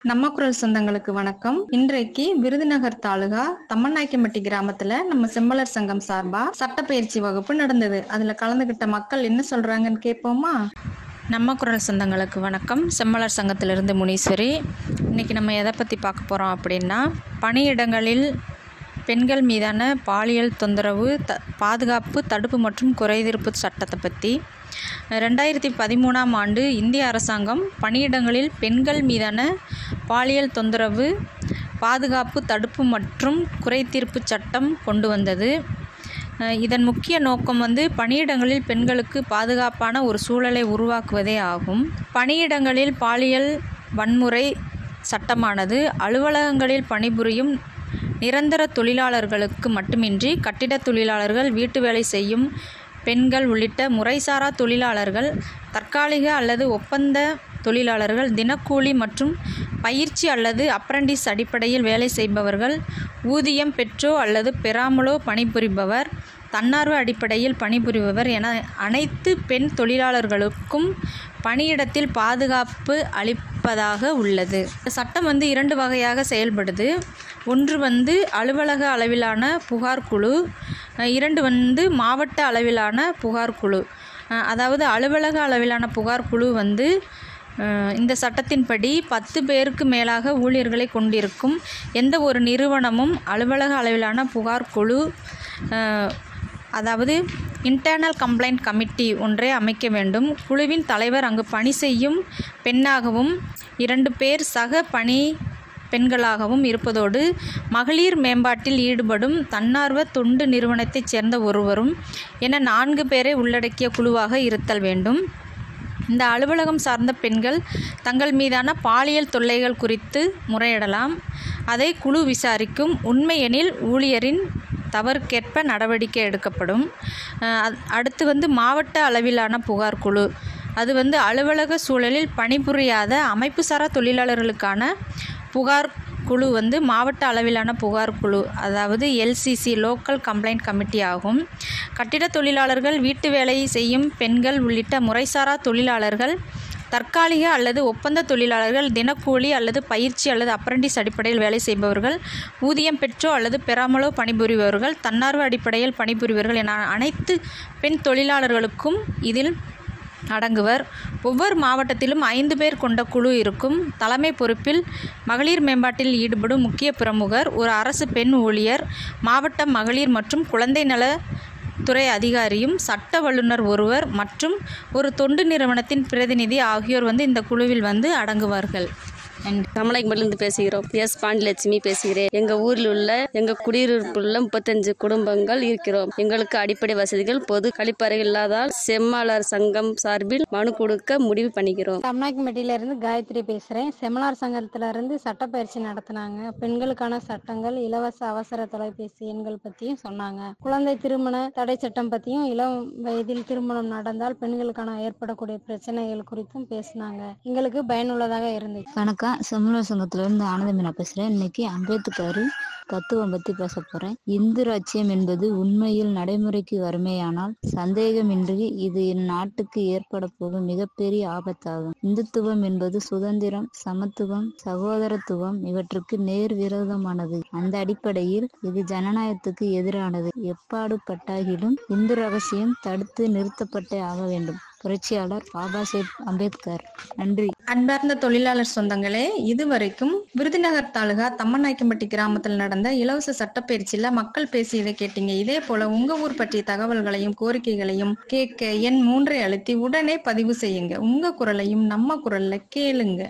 நம்ம குரல் சொந்தங்களுக்கு வணக்கம். இன்றைக்கு விருதுநகர் தாலுகா தம்மநாயக்கம்பட்டி கிராமத்துல நம்ம செம்மலர் சங்கம் சார்பா சட்டப்பயிற்சி வகுப்பு நடந்தது. அதுல கலந்துகிட்ட மக்கள் என்ன சொல்றாங்கன்னு கேட்போமா? நம்ம குரல் சொந்தங்களுக்கு வணக்கம். செம்மலர் சங்கத்திலிருந்து முனீஸ்வரி. இன்னைக்கு நம்ம எதை பற்றி பார்க்க போகிறோம் அப்படின்னா, பணியிடங்களில் பெண்கள் மீதான பாலியல் தொந்தரவு பாதுகாப்பு தடுப்பு மற்றும் குறைதீர்ப்பு சட்டத்தை பற்றி 2013ஆம் ஆண்டு இந்திய அரசாங்கம் பணியிடங்களில் பெண்கள் மீதான பாலியல் தொந்தரவு பாதுகாப்பு தடுப்பு மற்றும் குறைதீர்ப்பு சட்டம் கொண்டு வந்தது. இதன் முக்கிய நோக்கம் பணியிடங்களில் பெண்களுக்கு பாதுகாப்பான ஒரு சூழலை உருவாக்குவதே ஆகும். பணியிடங்களில் பாலியல் வன்முறை சட்டமானது அலுவலகங்களில் பணிபுரியும் நிரந்தர தொழிலாளர்களுக்கு மட்டுமின்றி கட்டிட தொழிலாளர்கள், வீட்டு வேலை செய்யும் பெண்கள் உள்ளிட்ட முறைசாரா தொழிலாளர்கள், தற்காலிக அல்லது ஒப்பந்த தொழிலாளர்கள், தினக்கூலி மற்றும் பயிற்சி அல்லது அப்ரண்டிஸ் அடிப்படையில் வேலை செய்பவர்கள், ஊதியம் பெற்றோ அல்லது பெறாமலோ பணிபுரிபவர், தன்னார்வ அடிப்படையில் பணிபுரிபவர் என அனைத்து பெண் தொழிலாளர்களுக்கும் பணியிடத்தில் பாதுகாப்பு அளிப்பதாக உள்ளது. சட்டம் 2 வகையாக செயல்படுது. ஒன்று அலுவலக அளவிலான புகார் குழு, 2 மாவட்ட அளவிலான புகார் குழு. அதாவது அலுவலக அளவிலான புகார் குழு இந்த சட்டத்தின்படி 10 பேருக்கு மேலாக ஊழியர்களை கொண்டிருக்கும் எந்த ஒரு நிறுவனமும் அலுவலக அளவிலான புகார் குழு, அதாவது இன்டர்னல் கம்ப்ளைண்ட் கமிட்டி ஒன்றை அமைக்க வேண்டும். குழுவின் தலைவர் அங்கு பணி செய்யும் பெண்ணாகவும் 2 பேர் சக பணி பெண்களாகவும் இருப்பதோடு மகளிர் மேம்பாட்டில் ஈடுபடும் தன்னார்வ தொண்டு நிறுவனத்தைச் சேர்ந்த ஒருவரும் என 4 பேரை உள்ளடக்கிய குழுவாக இருத்தல் வேண்டும். இந்த அலுவலகம் சார்ந்த பெண்கள் தங்கள் மீதான பாலியல் தொல்லைகள் குறித்து முறையிடலாம். அதை குழு விசாரிக்கும். உண்மையெனில் ஊழியரின் தவறுக்கேற்ப நடவடிக்கை எடுக்கப்படும். அடுத்து மாவட்ட அளவிலான புகார் குழு. அது அலுவலக சூழலில் பணிபுரியாத அமைப்புசாரா தொழிலாளர்களுக்கான புகார் குழு மாவட்ட அளவிலான புகார் குழு, அதாவது LCC லோக்கல் கம்ப்ளைண்ட் கமிட்டி ஆகும். கட்டிட தொழிலாளர்கள், வீட்டு வேலை செய்யும் பெண்கள் உள்ளிட்ட முறைசாரா தொழிலாளர்கள், தற்காலிக அல்லது ஒப்பந்த தொழிலாளர்கள், தினக்கூலி அல்லது பயிற்சி அல்லது அப்ரண்டிஸ் அடிப்படையில் வேலை செய்பவர்கள், ஊதியம் பெற்றோ அல்லது பெறாமலோ பணிபுரிபவர்கள், தன்னார்வ அடிப்படையில் பணிபுரிபவர்கள் என அனைத்து பெண் தொழிலாளர்களுக்கும் இதில் அடங்குவர். ஒவ்வொரு மாவட்டத்திலும் 5 பேர் கொண்ட குழு இருக்கும். தலைமை பொறுப்பில் மகளிர் மேம்பாட்டில் ஈடுபடும் முக்கிய பிரமுகர், ஒரு அரசு பெண் ஊழியர், மாவட்ட மகளிர் மற்றும் குழந்தை நல துறை அதிகாரியும், சட்ட வல்லுநர் ஒருவர் மற்றும் ஒரு தொண்டு நிறுவனத்தின் பிரதிநிதி ஆகியோர் இந்த குழுவில் அடங்குவார்கள். கமலாய்மட்டிலிருந்து பேசுகிறோம். எஸ் பாண்டிலட்சுமி பேசுகிறேன். எங்க ஊரில் உள்ள எங்க குடியிருப்புள்ள 35 குடும்பங்கள் இருக்கிறோம். எங்களுக்கு அடிப்படை வசதிகள், பொது கழிப்பறைகள் இல்லாதால் செம்மலர் சங்கம் சார்பில் மனு கொடுக்க முடிவு பண்ணிக்கிறோம். தம்மநாயக்கம்பட்டியில இருந்து காயத்ரி பேசுறேன். செம்மலர் சங்கத்துல இருந்து சட்டப்பயிற்சி நடத்தினாங்க. பெண்களுக்கான சட்டங்கள், இலவச அவசர தொலைபேசி எண்கள் பத்தியும் சொன்னாங்க. குழந்தை திருமண தடை சட்டம் பத்தியும், இளம் வயதில் திருமணம் நடந்தால் பெண்களுக்கான ஏற்படக்கூடிய பிரச்சனைகள் குறித்தும் பேசினாங்க. எங்களுக்கு பயனுள்ளதாக இருந்துச்சு. வணக்கம். செம்மலர் சங்கத்திலிருந்து ஆனந்தமீனா பேசுறேன். இன்னைக்கு அம்பேத்கர் தத்துவம் பத்தி பேச போறேன். இந்து ராஜ்யம் என்பது உண்மையில் நடைமுறைக்கு வறுமையானால் சந்தேகமின்றி இது இந்நாட்டுக்கு ஏற்பட போகும் மிகப்பெரிய ஆபத்தாகும். இந்துத்துவம் என்பது சுதந்திரம், சமத்துவம், சகோதரத்துவம் இவற்றுக்கு நேர் விரோதமானது. அந்த அடிப்படையில் இது ஜனநாயகத்துக்கு எதிரானது. எப்பாடுபட்டாகிலும் இந்து ரகசியம் தடுத்து நிறுத்தப்பட்டே ஆக வேண்டும். புரட்சியாளர் பாபா சாஹேப் அம்பேத்கர். நன்றி. அன்பார்ந்த தொழிலாளர் சொந்தங்களே, இதுவரைக்கும் விருதுநகர் தாலுகா தம்மநாயக்கம்பட்டி கிராமத்தில் நடந்த இலவச சட்டப்பயிற்சியில மக்கள் பேசியதை கேட்டீங்க. இதே போல உங்க ஊர் பற்றிய தகவல்களையும் கோரிக்கைகளையும் கேட்க எண் 3 அழுத்தி உடனே பதிவு செய்யுங்க. உங்க குரலையும் நம்ம குரல்ல கேளுங்க.